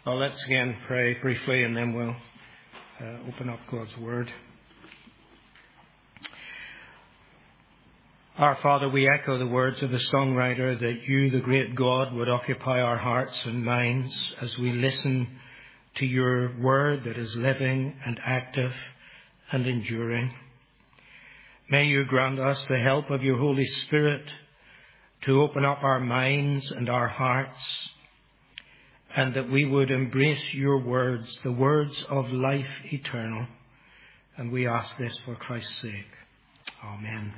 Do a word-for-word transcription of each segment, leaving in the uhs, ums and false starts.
Well, let's again pray briefly and then we'll uh, open up God's Word. Our Father, we echo the words of the songwriter that you, the great God, would occupy our hearts and minds as we listen to your Word that is living and active and enduring. May you grant us the help of your Holy Spirit to open up our minds and our hearts, and that we would embrace your words, the words of life eternal. And we ask this for Christ's sake. Amen.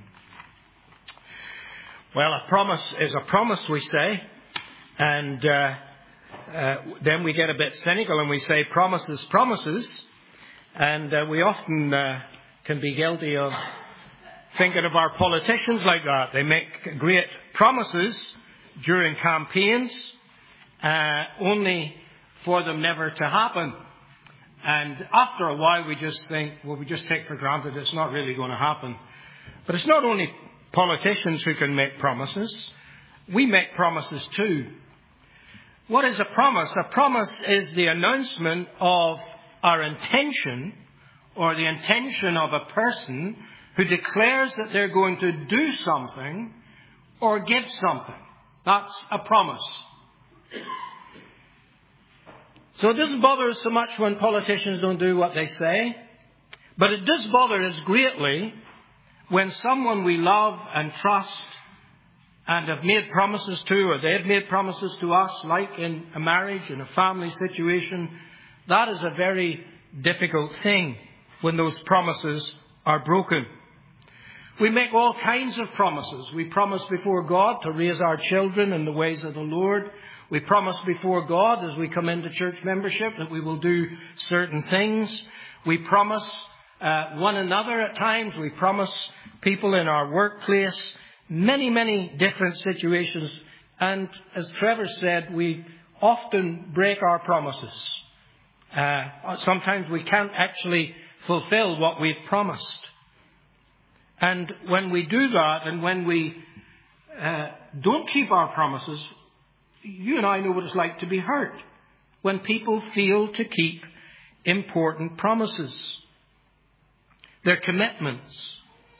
Well, a promise is a promise, we say. And uh, uh, then we get a bit cynical and we say promises, promises. And uh, we often uh, can be guilty of thinking of our politicians like that. They make great promises during campaigns, uh, only for them never to happen. And after a while we just think, well, we just take for granted it's not really going to happen. But it's not only politicians who can make promises. We make promises too. What is a promise? A promise is the announcement of our intention, or the intention of a person who declares that they're going to do something or give something. That's a promise. So it doesn't bother us so much when politicians don't do what they say, but it does bother us greatly when someone we love and trust and have made promises to, or they've made promises to us, like in a marriage, in a family situation. That is a very difficult thing when those promises are broken. We make all kinds of promises. We promise before God to raise our children in the ways of the Lord. We promise before God as we come into church membership that we will do certain things. We promise uh, one another at times. We promise people in our workplace. Many, many different situations. And as Trevor said, we often break our promises. Uh, sometimes we can't actually fulfill what we've promised. And when we do that, and when we uh, don't keep our promises, you and I know what it's like to be hurt when people fail to keep important promises, their commitments.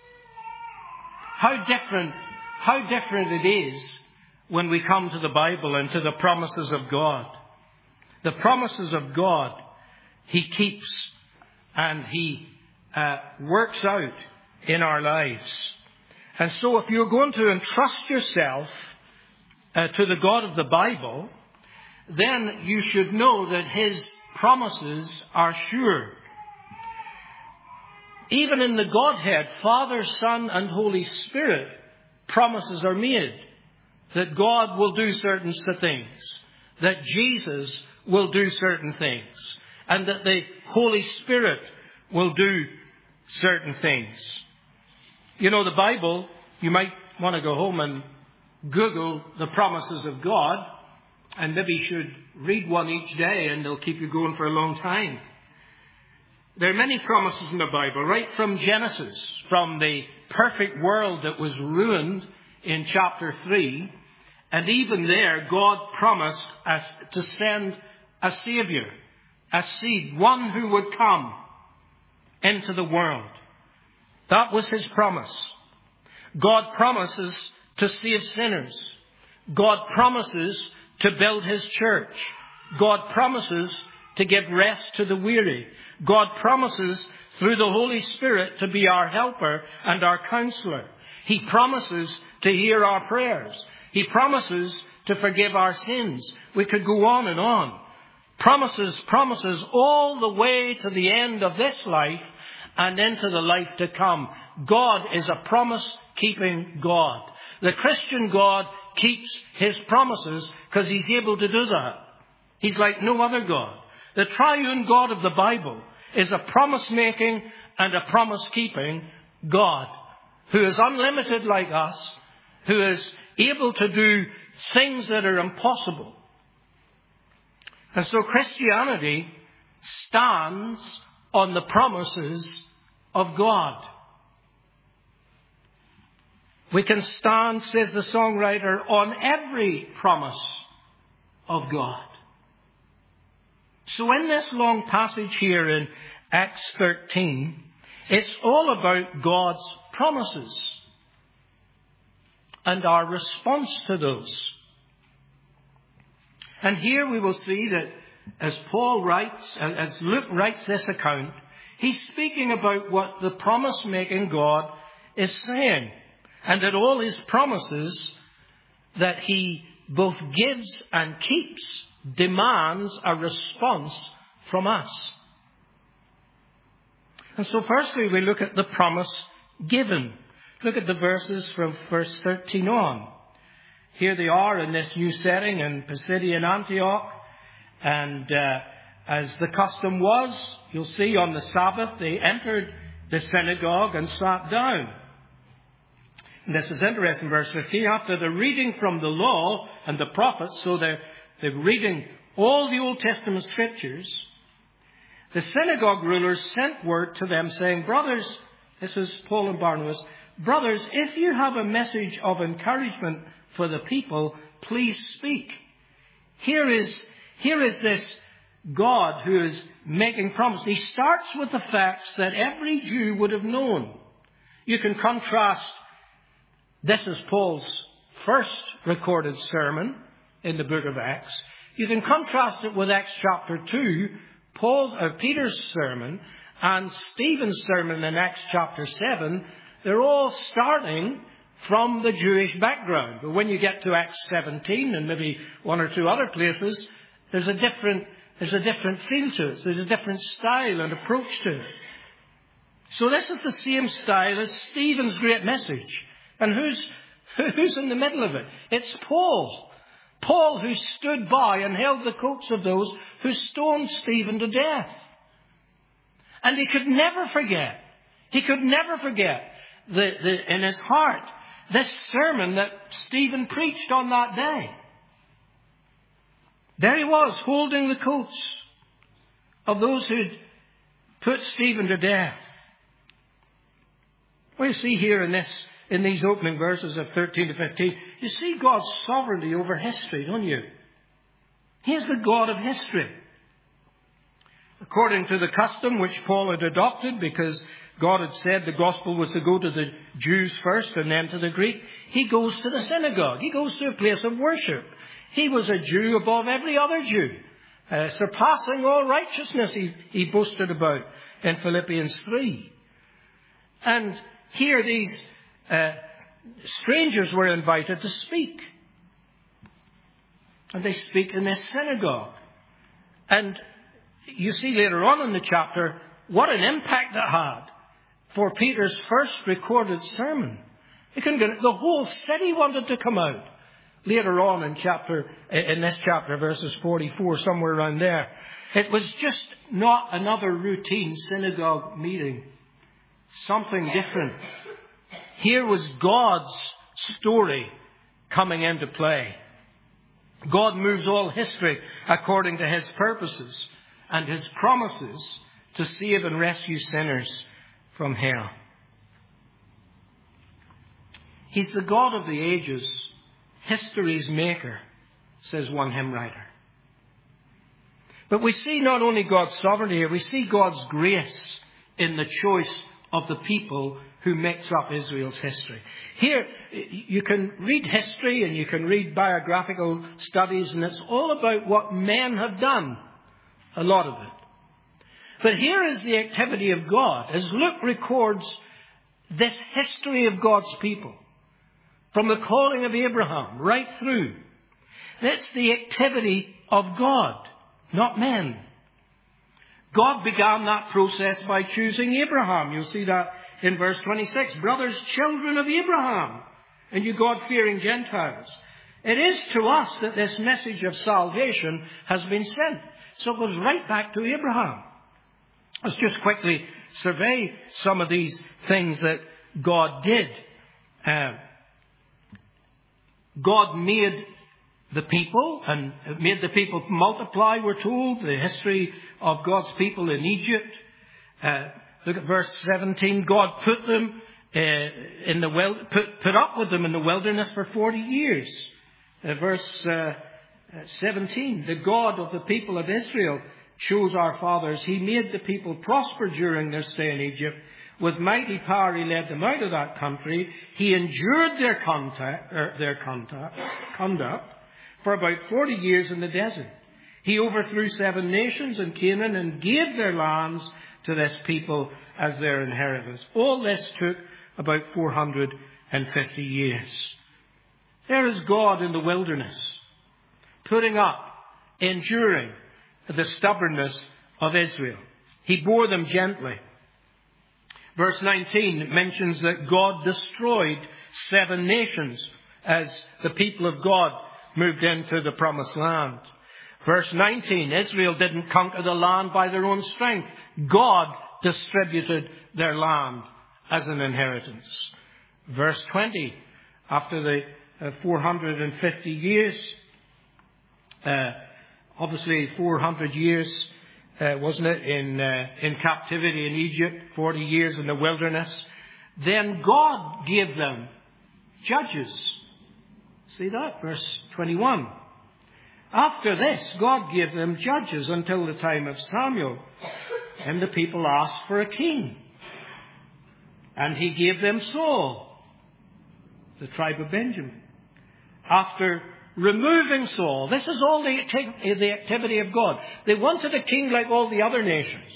How different, how different it is when we come to the Bible and to the promises of God. The promises of God, He keeps and He uh, works out in our lives. And so if you're going to entrust yourself uh, to the God of the Bible, then you should know that His promises are sure. Even in the Godhead, Father, Son, and Holy Spirit, promises are made that God will do certain things, that Jesus will do certain things, and that the Holy Spirit will do certain things. You know, the Bible, you might want to go home and Google the promises of God, and maybe you should read one each day and they'll keep you going for a long time. There are many promises in the Bible, right from Genesis, from the perfect world that was ruined in chapter three. And even there, God promised us to send a Savior, a seed, one who would come into the world. That was His promise. God promises to save sinners. God promises to build His church. God promises to give rest to the weary. God promises through the Holy Spirit to be our helper and our counselor. He promises to hear our prayers. He promises to forgive our sins. We could go on and on. Promises, promises all the way to the end of this life and into the life to come. God is a promise-keeping God. The Christian God keeps His promises because He's able to do that. He's like no other God. The triune God of the Bible is a promise-making and a promise-keeping God who is unlimited like us, who is able to do things that are impossible. And so Christianity stands on the promises of God. We can stand, says the songwriter, on every promise of God. So in this long passage here in Acts thirteen, it's all about God's promises and our response to those. And here we will see that as Paul writes, as Luke writes this account, he's speaking about what the promise-making God is saying. And that all his promises that he both gives and keeps demands a response from us. And so firstly we look at the promise given. Look at the verses from verse thirteen on. Here they are in this new setting in Pisidian Antioch. And uh, as the custom was, you'll see on the Sabbath they entered the synagogue and sat down. And this is interesting, verse fifteen. After the reading from the law and the prophets, so they're, they're reading all the Old Testament scriptures, the synagogue rulers sent word to them saying, brothers, this is Paul and Barnabas, brothers, if you have a message of encouragement for the people, please speak. Here is, here is this God who is making promises. He starts with the facts that every Jew would have known. You can contrast, this is Paul's first recorded sermon in the book of Acts. You can contrast it with Acts chapter two, Paul's, or Peter's sermon, and Stephen's sermon in Acts chapter seven. They're all starting from the Jewish background. But when you get to Acts seventeen and maybe one or two other places, there's a different, there's a different feel to it. There's a different style and approach to it. So this is the same style as Stephen's great message. And who's, who's in the middle of it? It's Paul. Paul who stood by and held the coats of those who stoned Stephen to death. And he could never forget, he could never forget the, the, in his heart, this sermon that Stephen preached on that day. There he was, holding the coats of those who'd put Stephen to death. Well, you see here in this, in these opening verses of thirteen to fifteen, you see God's sovereignty over history, don't you? He is the God of history. According to the custom which Paul had adopted, because God had said the gospel was to go to the Jews first and then to the Greek, he goes to the synagogue. He goes to a place of worship. He was a Jew above every other Jew, uh, surpassing all righteousness, he, he boasted about in Philippians three. And here these uh, strangers were invited to speak. And they speak in this synagogue. And you see later on in the chapter what an impact it had for Peter's first recorded sermon. They couldn't get it. The whole city wanted to come out. Later on in chapter, in this chapter, verses forty-four, somewhere around there, it was just not another routine synagogue meeting. Something different. Here was God's story coming into play. God moves all history according to his purposes and his promises to save and rescue sinners from hell. He's the God of the ages, history's maker, says one hymn writer. But we see not only God's sovereignty here, we see God's grace in the choice of the people who makes up Israel's history. Here, you can read history and you can read biographical studies, and it's all about what men have done, a lot of it. But here is the activity of God, as Luke records this history of God's people, from the calling of Abraham right through. That's the activity of God, not men. God began that process by choosing Abraham. You'll see that in verse twenty-six. Brothers, children of Abraham, and you God-fearing Gentiles. It is to us that this message of salvation has been sent. So it goes right back to Abraham. Let's just quickly survey some of these things that God did. Uh, God made the people and made the people multiply, we're told. The history of God's people in Egypt. Uh, look at verse seventeen. God put them uh, in the wild, put, put up with them in the wilderness for forty years. Uh, verse uh, seventeen. The God of the people of Israel chose our fathers. He made the people prosper during their stay in Egypt. With mighty power he led them out of that country. He endured their contact, er, their contact, conduct for about forty years in the desert. He overthrew seven nations in Canaan and gave their lands to this people as their inheritance. All this took about four hundred fifty years. There is God in the wilderness, putting up, enduring the stubbornness of Israel. He bore them gently. Verse nineteen mentions that God destroyed seven nations as the people of God moved into the promised land. Verse nineteen, Israel didn't conquer the land by their own strength. God distributed their land as an inheritance. Verse twenty, after the uh, four hundred fifty years, uh, obviously four hundred years, uh, wasn't it, in, uh, in captivity in Egypt, forty years in the wilderness. Then God gave them judges. See that? Verse twenty-one. After this, God gave them judges until the time of Samuel. And the people asked for a king. And he gave them Saul, the tribe of Benjamin. After removing Saul, this is all the, the activity of God. They wanted a king like all the other nations.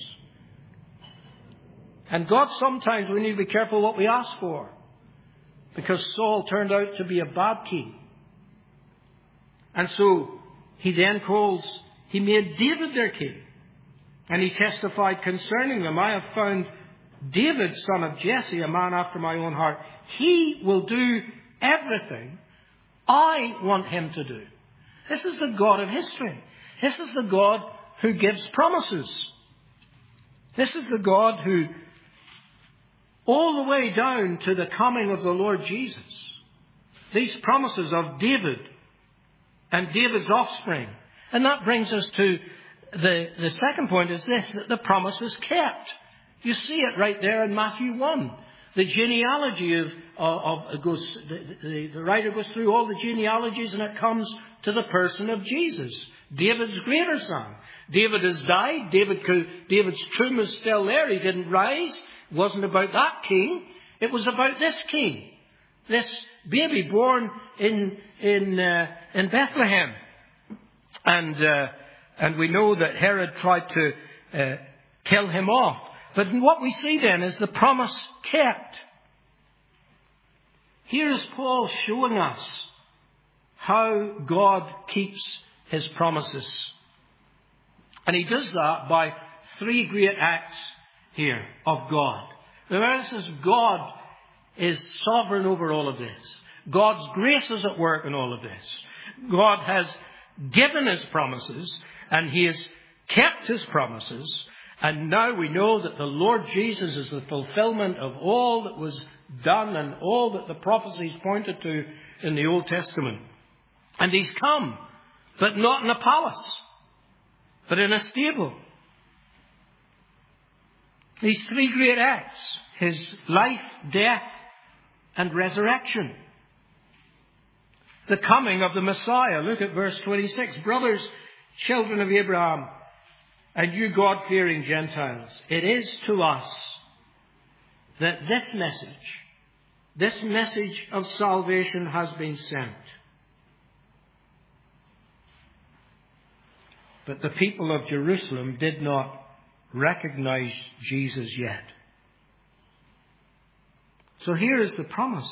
And God, sometimes we need to be careful what we ask for, because Saul turned out to be a bad king. And so he then calls, he made David their king. And he testified concerning them, I have found David, son of Jesse, a man after my own heart. He will do everything I want him to do. This is the God of history. This is the God who gives promises. This is the God who, all the way down to the coming of the Lord Jesus, these promises of David and David's offspring. And that brings us to the, the second point is this, that the promise is kept. You see it right there in Matthew one. The genealogy of, of, of goes, the, the, the writer goes through all the genealogies and it comes to the person of Jesus, David's greater son. David has died. David could, David's tomb is still there. He didn't rise. It wasn't about that king. It was about this king. This baby born in, in, uh, in Bethlehem. And, uh, and we know that Herod tried to uh, kill him off. But what we see then is the promise kept. Here is Paul showing us how God keeps his promises. And he does that by three great acts here of God. Remember, this is God is sovereign over all of this. God's grace is at work in all of this. God has given his promises and he has kept his promises. And now we know that the Lord Jesus is the fulfillment of all that was done and all that the prophecies pointed to in the Old Testament. And he's come, but not in a palace, but in a stable. These three great acts, his life, death, and resurrection. The coming of the Messiah. Look at verse twenty-six. Brothers, children of Abraham, and you God-fearing Gentiles, it is to us that this message, this message of salvation has been sent. But the people of Jerusalem did not recognize Jesus yet. So here is the promise.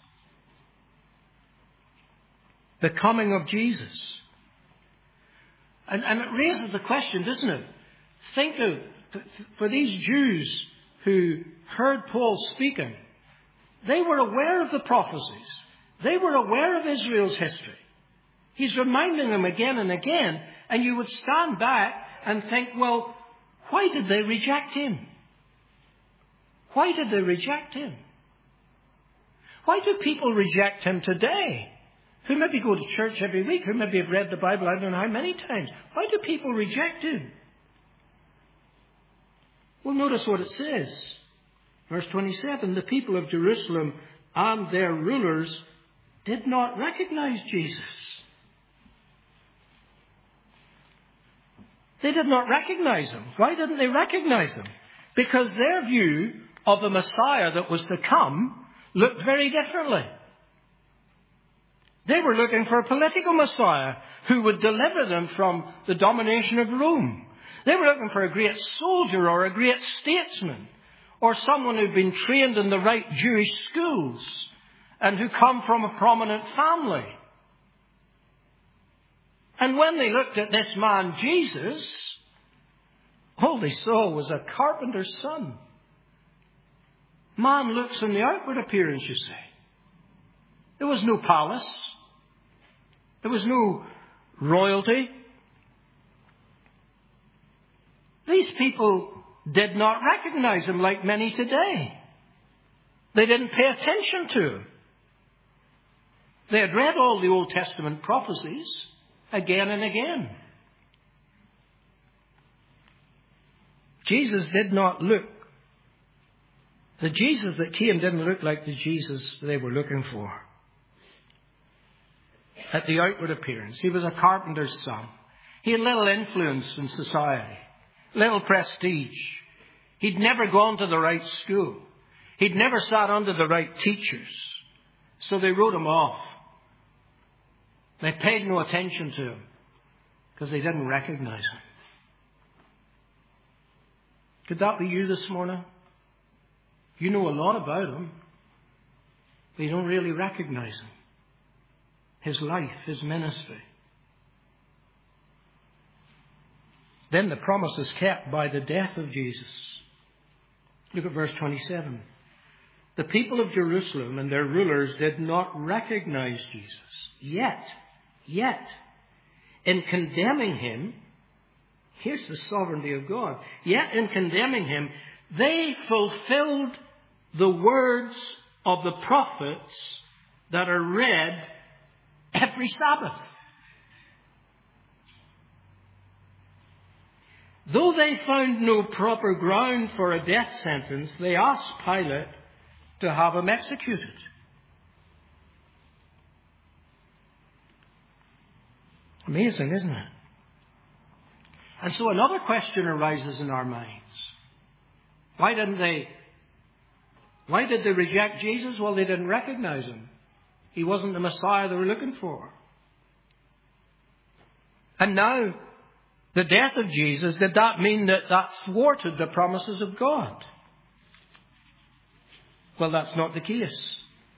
The coming of Jesus. And, and it raises the question, doesn't it? Think of, for these Jews who heard Paul speaking, they were aware of the prophecies. They were aware of Israel's history. He's reminding them again and again, and you would stand back and think, well, why did they reject him? Why did they reject him? Why do people reject him today? Who maybe go to church every week, who maybe have read the Bible I don't know how many times. Why do people reject him? Well, notice what it says. Verse twenty-seven, the people of Jerusalem and their rulers did not recognize Jesus. They did not recognize him. Why didn't they recognize him? Because their view of the Messiah that was to come looked very differently. They were looking for a political Messiah who would deliver them from the domination of Rome. They were looking for a great soldier or a great statesman or someone who'd been trained in the right Jewish schools and who come from a prominent family. And when they looked at this man, Jesus, all they saw was a carpenter's son. Man looks on the outward appearance, you see. There was no palace. There was no royalty. These people did not recognize him like many today. They didn't pay attention to him. They had read all the Old Testament prophecies again and again. Jesus did not look. The Jesus that came didn't look like the Jesus they were looking for. At the outward appearance, he was a carpenter's son. He had little influence in society, little prestige. He'd never gone to the right school. He'd never sat under the right teachers. So they wrote him off. They paid no attention to him because they didn't recognize him. Could that be you this morning? You know a lot about him, but you don't really recognize him. His life, his ministry. Then the promise is kept by the death of Jesus. Look at verse twenty-seven. The people of Jerusalem and their rulers did not recognize Jesus. Yet, yet, in condemning him, here's the sovereignty of God. Yet in condemning him, they fulfilled the words of the prophets that are read every Sabbath. Though they found no proper ground for a death sentence, they asked Pilate to have him executed. Amazing, isn't it? And so another question arises in our minds. Why didn't they, why did they reject Jesus? Well, they didn't recognize him. He wasn't the Messiah they were looking for. And now, the death of Jesus, did that mean that that thwarted the promises of God? Well, that's not the case.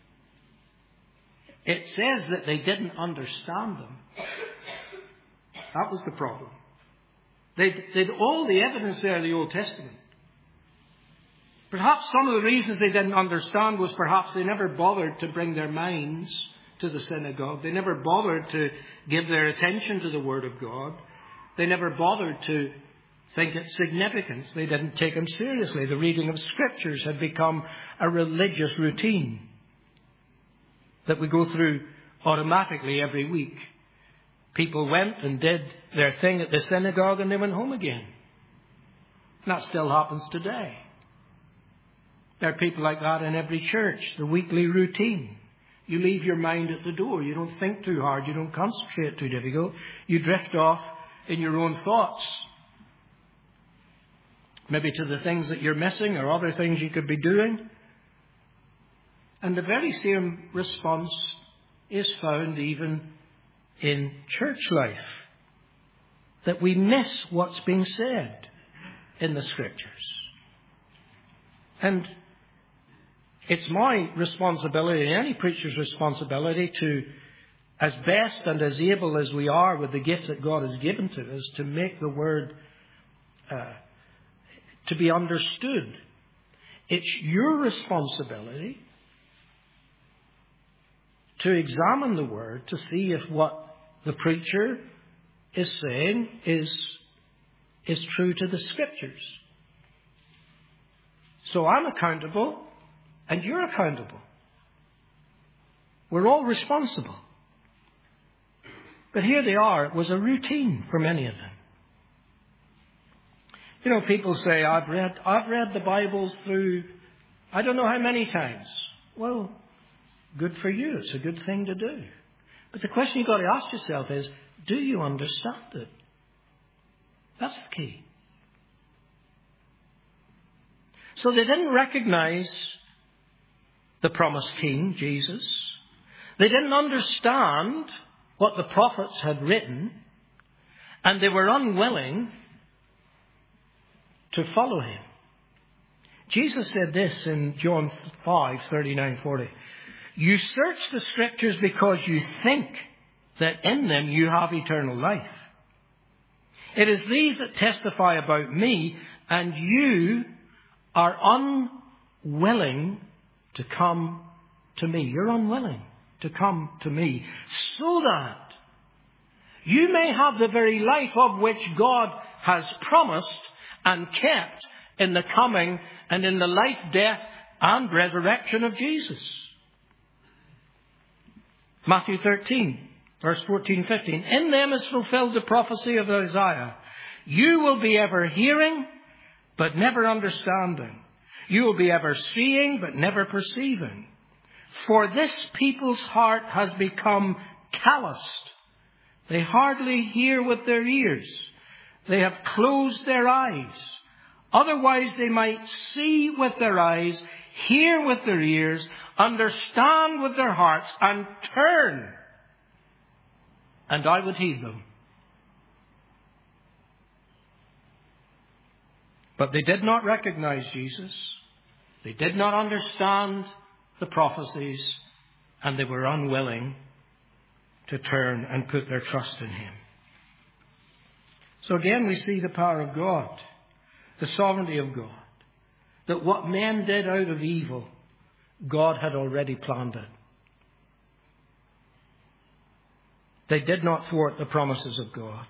It says that they didn't understand them. That was the problem. They had all the evidence there in the Old Testament. Perhaps some of the reasons they didn't understand was perhaps they never bothered to bring their minds to the synagogue. They never bothered to give their attention to the Word of God. They never bothered to think its significance. They didn't take him seriously. The reading of Scriptures had become a religious routine that we go through automatically every week. People went and did their thing at the synagogue and they went home again. And that still happens today. There are people like that in every church, the weekly routine. You leave your mind at the door. You don't think too hard. You don't concentrate too difficult. You drift off in your own thoughts. Maybe to the things that you're missing or other things you could be doing. And the very same response is found even in church life. That we miss what's being said in the Scriptures. And it's my responsibility, any preacher's responsibility, to, as best and as able as we are with the gifts that God has given to us, to make the Word uh, to be understood. It's your responsibility to examine the Word to see if what the preacher is saying is, is true to the Scriptures. So I'm accountable. And you're accountable. We're all responsible. But here they are. It was a routine for many of them. You know, people say, I've read, I've read the Bibles through, I don't know how many times. Well, good for you. It's a good thing to do. But the question you've got to ask yourself is, do you understand it? That's the key. So they didn't recognize the promised king, Jesus. They didn't understand what the prophets had written, and they were unwilling to follow him. Jesus said this in John five, thirty-nine, forty. You search the scriptures because you think that in them you have eternal life. It is these that testify about me, and you are unwilling to come to me. You're unwilling to come to me so that you may have the very life of which God has promised and kept in the coming and in the life, death, and resurrection of Jesus. Matthew thirteen, verse fourteen, fifteen. In them is fulfilled the prophecy of Isaiah. You will be ever hearing, but never understanding. You will be ever seeing, but never perceiving. For this people's heart has become calloused. They hardly hear with their ears. They have closed their eyes. Otherwise they might see with their eyes, hear with their ears, understand with their hearts, and turn, and I would heed them. But they did not recognize Jesus. They did not understand the prophecies, and they were unwilling to turn and put their trust in him. So again we see the power of God, the sovereignty of God, that what men did out of evil, God had already planned it. They did not thwart the promises of God.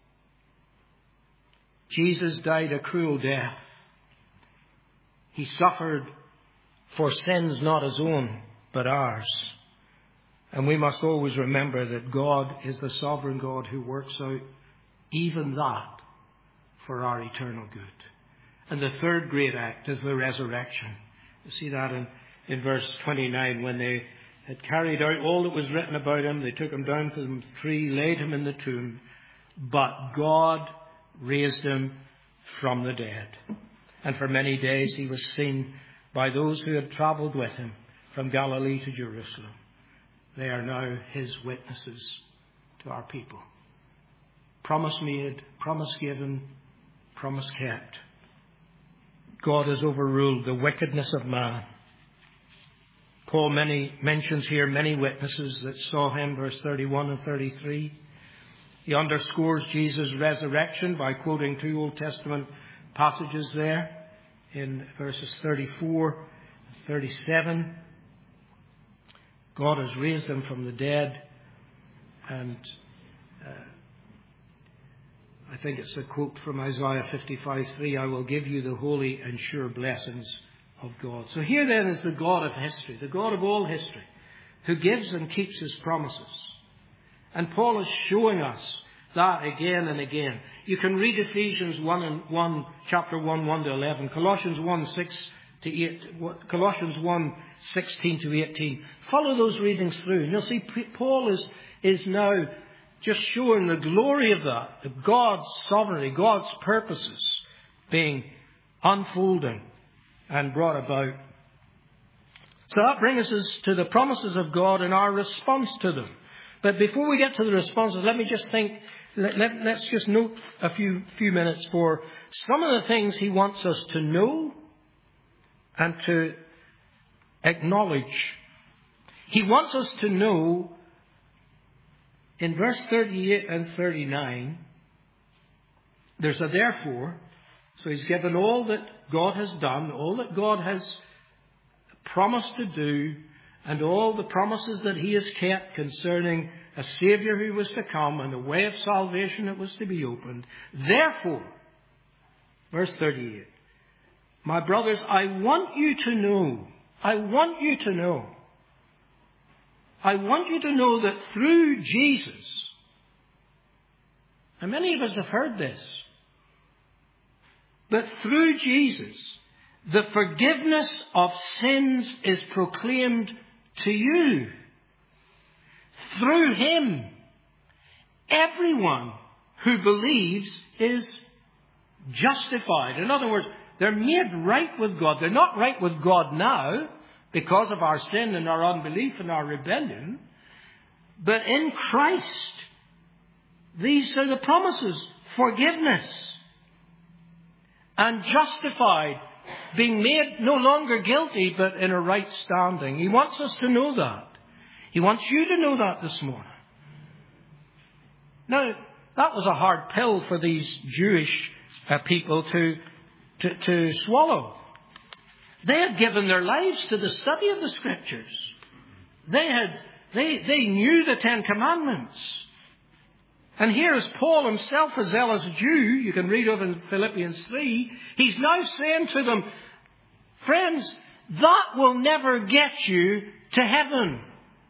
Jesus died a cruel death. He suffered for sins not his own, but ours. And we must always remember that God is the sovereign God who works out even that for our eternal good. And the third great act is the resurrection. You see that in, in verse twenty-nine. When they had carried out all that was written about him, they took him down from the tree, laid him in the tomb. But God raised him from the dead. And for many days he was seen by those who had travelled with him from Galilee to Jerusalem. They are now his witnesses to our people. Promise made, promise given, promise kept. God has overruled the wickedness of man. Paul many mentions here many witnesses that saw him, verse thirty-one and thirty-three. He underscores Jesus' resurrection by quoting two Old Testament passages there in verses thirty-four and thirty-seven. God has raised him from the dead, and uh, I think it's a quote from Isaiah fifty-five three, I will give you the holy and sure blessings of God. So here then is the God of history, the God of all history, who gives and keeps his promises. And Paul is showing us that again and again. You can read Ephesians one and one, chapter one, one to eleven, Colossians one, six to eight, Colossians one, sixteen to eighteen. Follow those readings through, and you'll see Paul is, is now just showing the glory of that, of God's sovereignty, God's purposes being unfolding and brought about. So that brings us to the promises of God and our response to them. But before we get to the responses, let me just think, let, let, let's just note a few, few minutes for some of the things he wants us to know and to acknowledge. He wants us to know in verse thirty-eight and thirty-nine, there's a therefore. So he's given all that God has done, all that God has promised to do, and all the promises that he has kept concerning a Saviour who was to come and a way of salvation that was to be opened. Therefore, verse thirty-eight, my brothers, I want you to know, I want you to know, I want you to know that through Jesus, and many of us have heard this, that through Jesus, the forgiveness of sins is proclaimed to you. Through him, everyone who believes is justified. In other words, they're made right with God. They're not right with God now because of our sin and our unbelief and our rebellion. But in Christ, these are the promises. Forgiveness and justified, being made no longer guilty, but in a right standing. He wants us to know that. He wants you to know that this morning. Now, that was a hard pill for these Jewish uh, people to, to, to swallow. They had given their lives to the study of the Scriptures. They had, they, they knew the Ten Commandments. And here is Paul himself, a zealous Jew. You can read of in Philippians three. He's now saying to them, friends, that will never get you to heaven.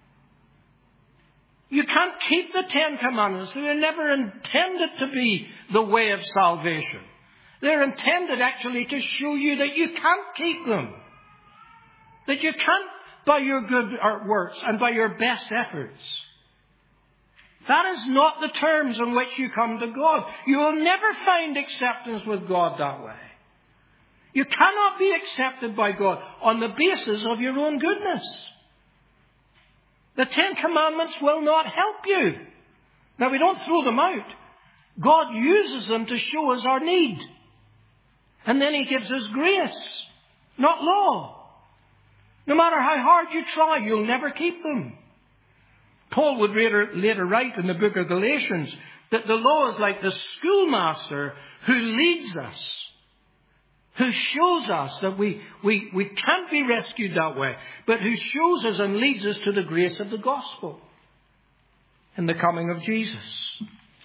You can't keep the Ten Commandments. They're never intended to be the way of salvation. They're intended actually to show you that you can't keep them. That you can't by your good works and by your best efforts. That is not the terms on which you come to God. You will never find acceptance with God that way. You cannot be accepted by God on the basis of your own goodness. The Ten Commandments will not help you. Now, we don't throw them out. God uses them to show us our need. And then He gives us grace, not law. No matter how hard you try, you'll never keep them. Paul would later, later write in the book of Galatians that the law is like the schoolmaster who leads us, who shows us that we, we, we can't be rescued that way, but who shows us and leads us to the grace of the gospel and the coming of Jesus.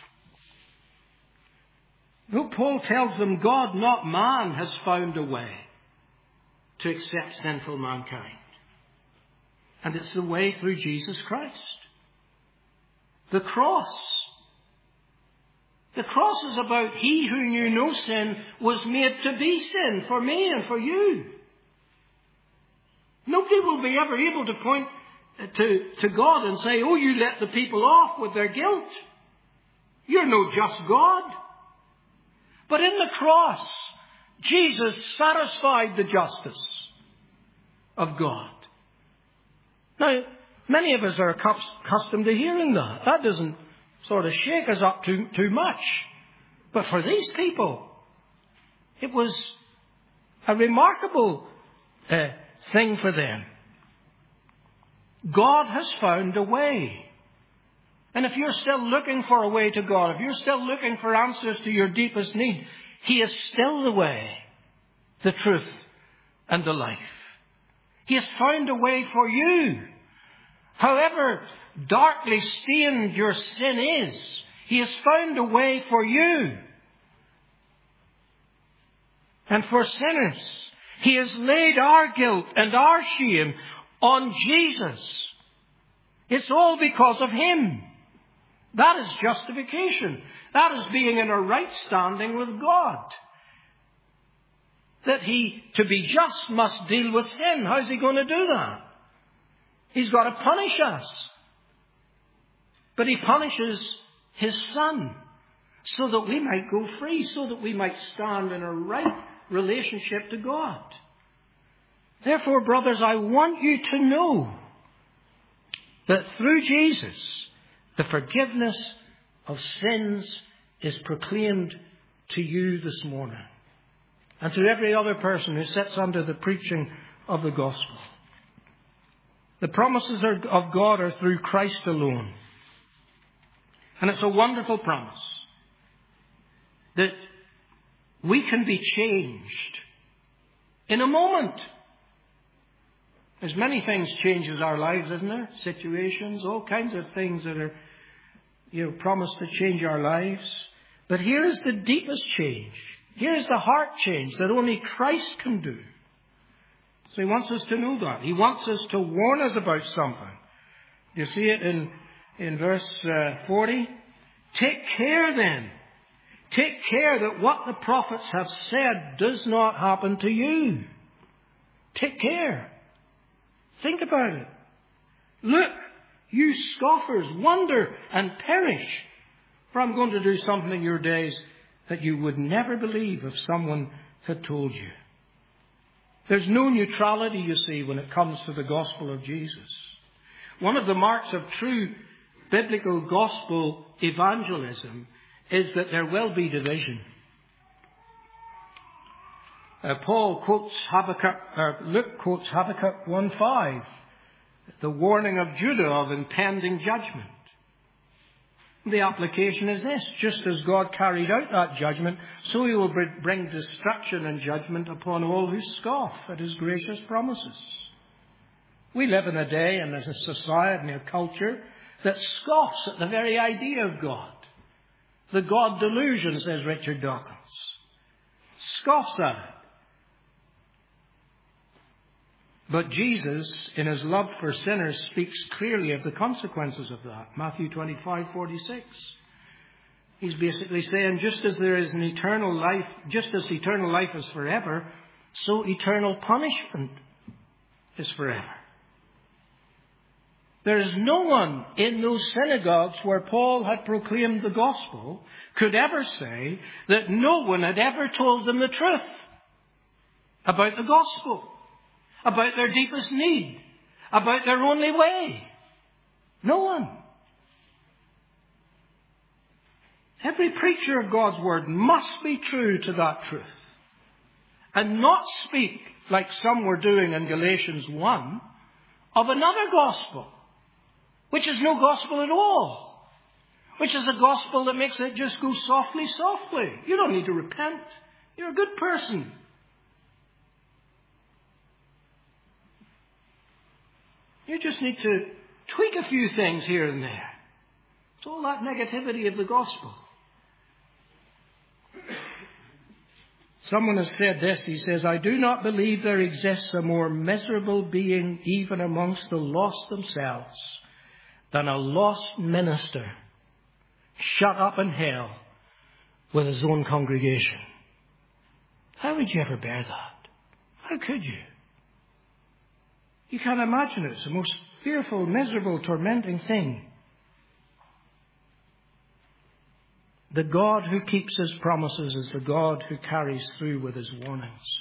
No, Paul tells them God, not man, has found a way to accept sinful mankind. And it's the way through Jesus Christ. The cross. The cross is about He who knew no sin was made to be sin for me and for you. Nobody will be ever able to point to, to God and say, oh, you let the people off with their guilt. You're no just God. But in the cross, Jesus satisfied the justice of God. Now, many of us are accustomed to hearing that. That doesn't sort of shake us up too, too much. But for these people, it was a remarkable uh, thing for them. God has found a way. And if you're still looking for a way to God, if you're still looking for answers to your deepest need, He is still the way, the truth, and the life. He has found a way for you. However darkly stained your sin is, He has found a way for you. And for sinners, He has laid our guilt and our shame on Jesus. It's all because of Him. That is justification. That is being in a right standing with God. That He, to be just, must deal with sin. How's He going to do that? He's got to punish us. But He punishes His Son so that we might go free, so that we might stand in a right relationship to God. Therefore, brothers, I want you to know that through Jesus, the forgiveness of sins is proclaimed to you this morning, and to every other person who sits under the preaching of the gospel. The promises of God are through Christ alone. And it's a wonderful promise that we can be changed in a moment. There's many things changes our lives, isn't there? Situations, all kinds of things that are, you know, promised to change our lives. But here is the deepest change. Here is the heart change that only Christ can do. So He wants us to know that. He wants us to warn us about something. You see it in, in verse uh, forty. Take care then. Take care that what the prophets have said does not happen to you. Take care. Think about it. Look, you scoffers, wonder and perish. For I'm going to do something in your days that you would never believe if someone had told you. There's no neutrality, you see, when it comes to the gospel of Jesus. One of the marks of true biblical gospel evangelism is that there will be division. Uh, Paul quotes Habakkuk, or Luke quotes Habakkuk one five, the warning of Judah of impending judgment. The application is this: just as God carried out that judgment, so he will bring destruction and judgment upon all who scoff at his gracious promises. We live in a day and as a society and a culture that scoffs at the very idea of God. The God delusion, says Richard Dawkins. Scoffs at it. But Jesus, in his love for sinners, speaks clearly of the consequences of that. Matthew twenty-five forty-six. He's basically saying, just as there is an eternal life, just as eternal life is forever, so eternal punishment is forever. There is no one in those synagogues where Paul had proclaimed the gospel could ever say that no one had ever told them the truth about the gospel, about their deepest need, about their only way. No one. Every preacher of God's word must be true to that truth and not speak, like some were doing in Galatians one, of another gospel, which is no gospel at all, which is a gospel that makes it just go softly, softly. You don't need to repent. You're a good person. You just need to tweak a few things here and there. It's all that negativity of the gospel. Someone has said this. He says, I do not believe there exists a more miserable being even amongst the lost themselves than a lost minister shut up in hell with his own congregation. How would you ever bear that? How could you? You can't imagine it. It's the most fearful, miserable, tormenting thing. The God who keeps his promises is the God who carries through with his warnings.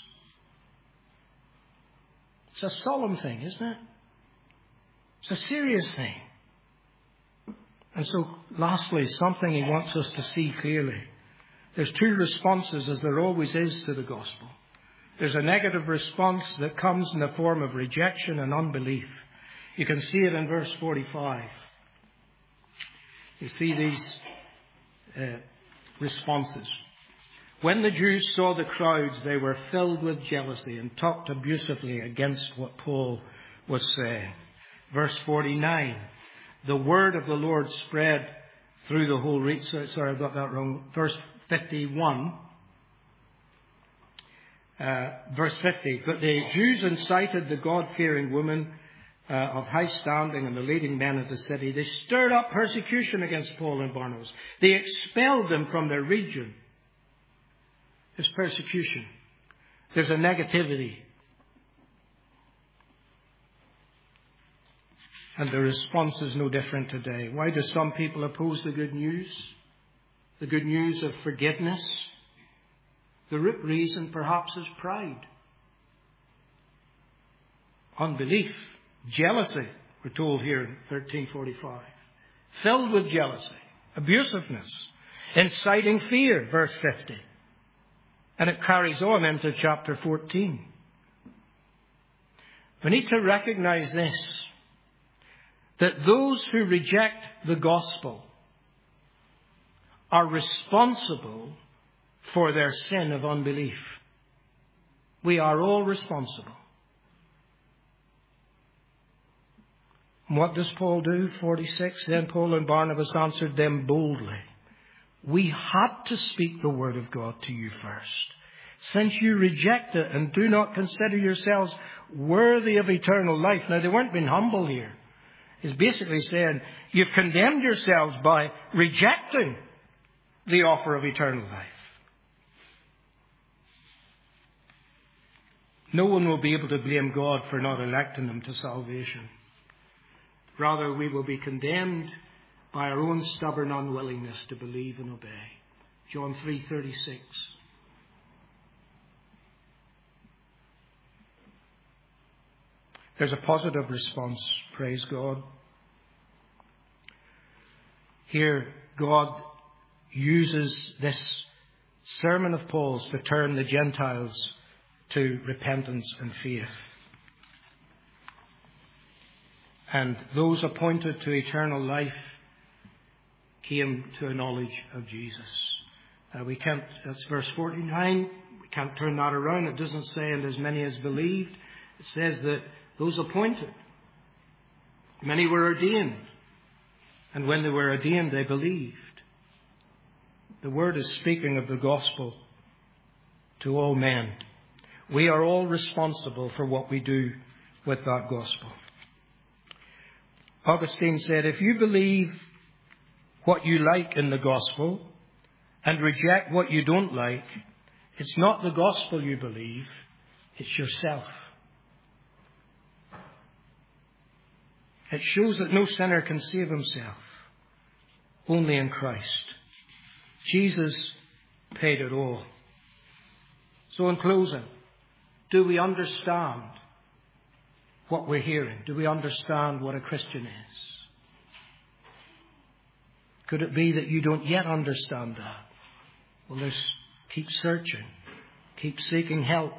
It's a solemn thing, isn't it? It's a serious thing. And so, lastly, something he wants us to see clearly. There's two responses, as there always is to the gospel. There's a negative response that comes in the form of rejection and unbelief. You can see it in verse forty-five. You see these uh, responses. When the Jews saw the crowds, they were filled with jealousy and talked abusively against what Paul was saying. Verse forty-nine. The word of the Lord spread through the whole region. Sorry, I got that wrong. Verse fifty-one. Uh, verse fifty. But the Jews incited the God-fearing women uh, of high standing and the leading men of the city. They stirred up persecution against Paul and Barnabas. They expelled them from their region. There's persecution. There's a negativity. And the response is no different today. Why do some people oppose the good news? The good news of forgiveness? The root reason perhaps is pride. Unbelief. Jealousy, we're told here in thirteen forty-five. Filled with jealousy. Abusiveness. Inciting fear, verse fifty. And it carries on into chapter fourteen. We need to recognize this. That those who reject the gospel are responsible for their sin of unbelief. We are all responsible. And what does Paul do? forty-six. Then Paul and Barnabas answered them boldly. We had to speak the word of God to you first. Since you reject it and do not consider yourselves worthy of eternal life. Now, they weren't being humble here. He's basically saying, you've condemned yourselves by rejecting the offer of eternal life. No one will be able to blame God for not electing them to salvation. Rather, we will be condemned by our own stubborn unwillingness to believe and obey. John three thirty-six. There's a positive response, praise God. Here, God uses this sermon of Paul's to turn the Gentiles to repentance and faith. And those appointed to eternal life came to a knowledge of Jesus. Uh, we can't, that's verse forty-nine. We can't turn that around. It doesn't say, and as many as believed. It says that those appointed, many were ordained. And when they were ordained, they believed. The word is speaking of the gospel to all men. We are all responsible for what we do with that gospel. Augustine said, if you believe what you like in the gospel and reject what you don't like, it's not the gospel you believe, it's yourself. It shows that no sinner can save himself, only in Christ. Jesus paid it all. So in closing, do we understand what we're hearing? Do we understand what a Christian is? Could it be that you don't yet understand that? Well, there's, keep searching. Keep seeking help.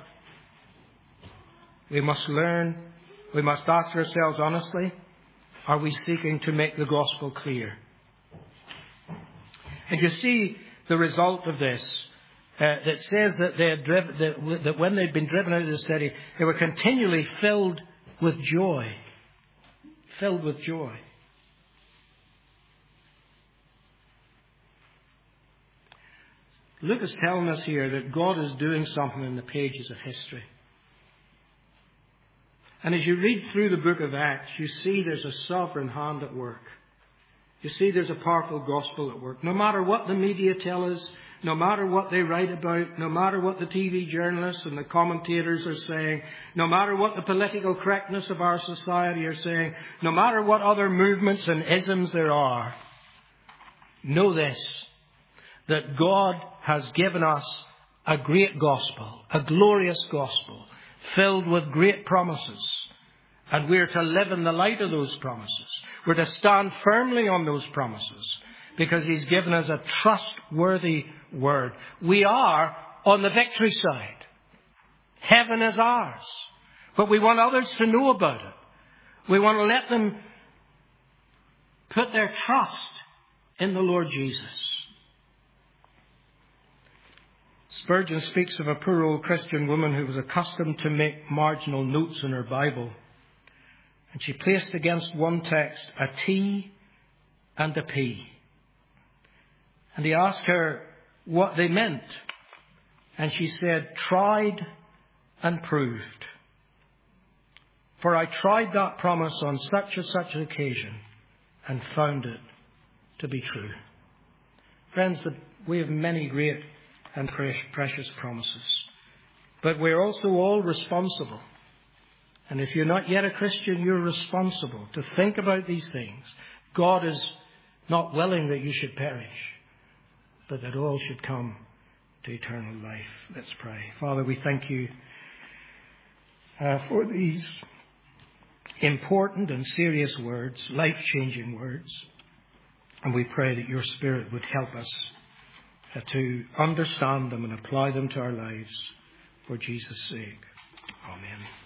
We must learn. We must ask ourselves honestly, are we seeking to make the gospel clear? And you see the result of this. Uh, that says that, they had driven, that, that when they'd been driven out of the city, they were continually filled with joy. Filled with joy. Luke is telling us here that God is doing something in the pages of history. And as you read through the book of Acts, you see there's a sovereign hand at work. You see there's a powerful gospel at work. No matter what the media tell us, no matter what they write about, no matter what the T V journalists and the commentators are saying, no matter what the political correctness of our society are saying, no matter what other movements and isms there are, know this, that God has given us a great gospel, a glorious gospel, filled with great promises. And we're to live in the light of those promises. We're to stand firmly on those promises because He's given us a trustworthy word. We are on the victory side. Heaven is ours. But we want others to know about it. We want to let them put their trust in the Lord Jesus. Spurgeon speaks of a poor old Christian woman who was accustomed to make marginal notes in her Bible. And she placed against one text a T and a P. And he asked her what they meant. And she said, tried and proved. For I tried that promise on such and such an occasion and found it to be true. Friends, we have many great and precious promises. But we're also all responsible. And if you're not yet a Christian, you're responsible to think about these things. God is not willing that you should perish, but that all should come to eternal life. Let's pray. Father, we thank you uh, for these important and serious words, life-changing words. And we pray that your Spirit would help us uh, to understand them and apply them to our lives for Jesus' sake. Amen.